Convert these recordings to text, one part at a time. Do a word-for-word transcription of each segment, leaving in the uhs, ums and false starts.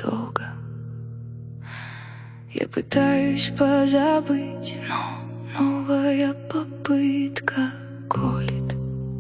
долго. Я пытаюсь позабыть, но новая попытка колет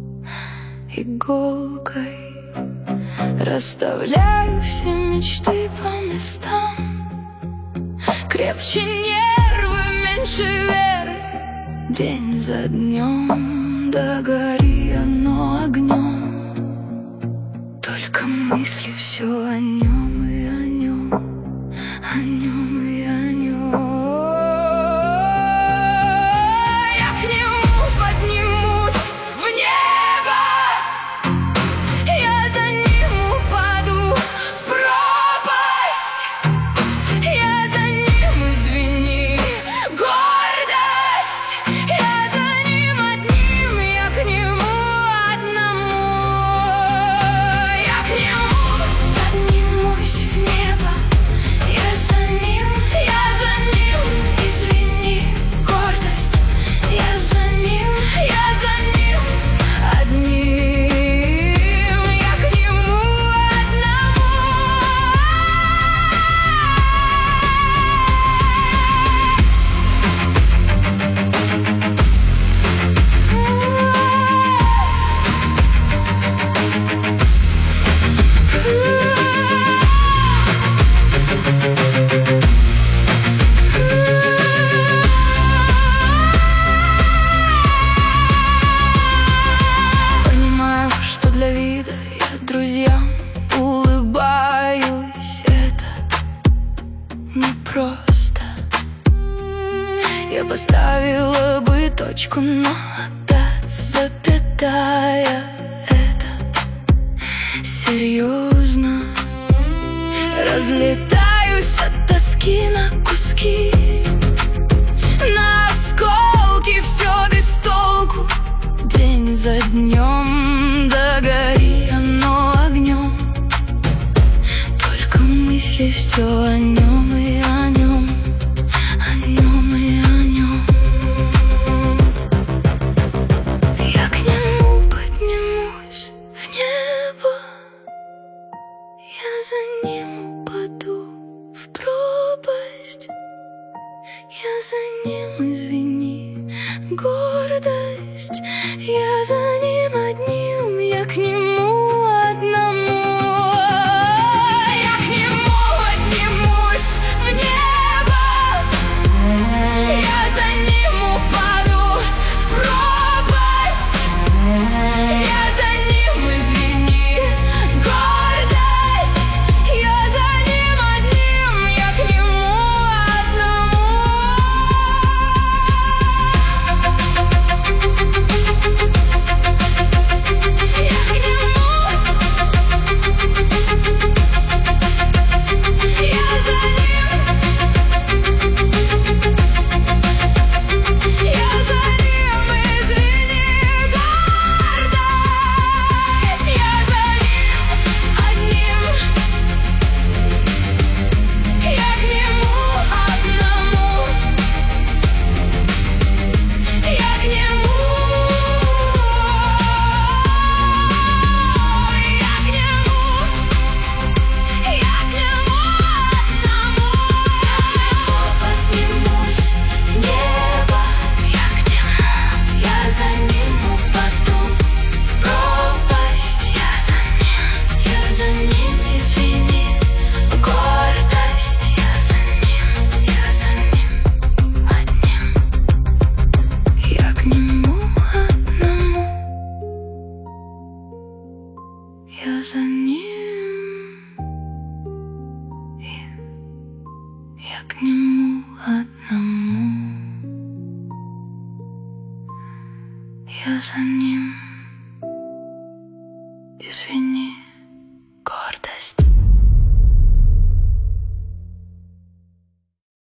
иголкой. Расставляю все мечты по местам. Крепче нервы, меньше веры. День за днем, догори оно огнем. Только мысли все о нем и о нем, о нем и о нем. Я к нему поднимусь в небо, я за ним упаду в пропасть. Я за ним, извини, гордость. Я за ним одним, я к нему одному. Я к нему поднимусь в небо, я за ним, я за ним, извини, гордость. Я за ним, я за ним одним, я к нему одному. Понимаю, что для вида я друзьям улыбаюсь. Это непросто. Я поставила бы точку, но отдать запятая — это серьезно. Разлетаюсь от тоски на куски, на осколки, все без толку. День за днем, догори оно огнем. Только мысли все о нем и о нем, о нем и о нем. Я к нему поднимусь в небо, я за ним упаду в пропасть. Я за ним, извини, гордость. Я за ним одним, я к нему одному. Я к нему поднимусь в небо, я за ним упаду в пропасть. Я за ним, извини, гордость. Я за ним одним, я к нему одному. Я к нему, я за ним, я за ним, извини, гордость. Я за ним одним, я к нему одному. Я к нему, я к нему, я к нему одному. Поднимусь в небо, я к нему, я за ним упаду в пропасть. Я за ним, я за ним, извини, гордость. Я за ним, я за ним одним, я к нему одному. Я за ним, и я к нему одному. Я за ним.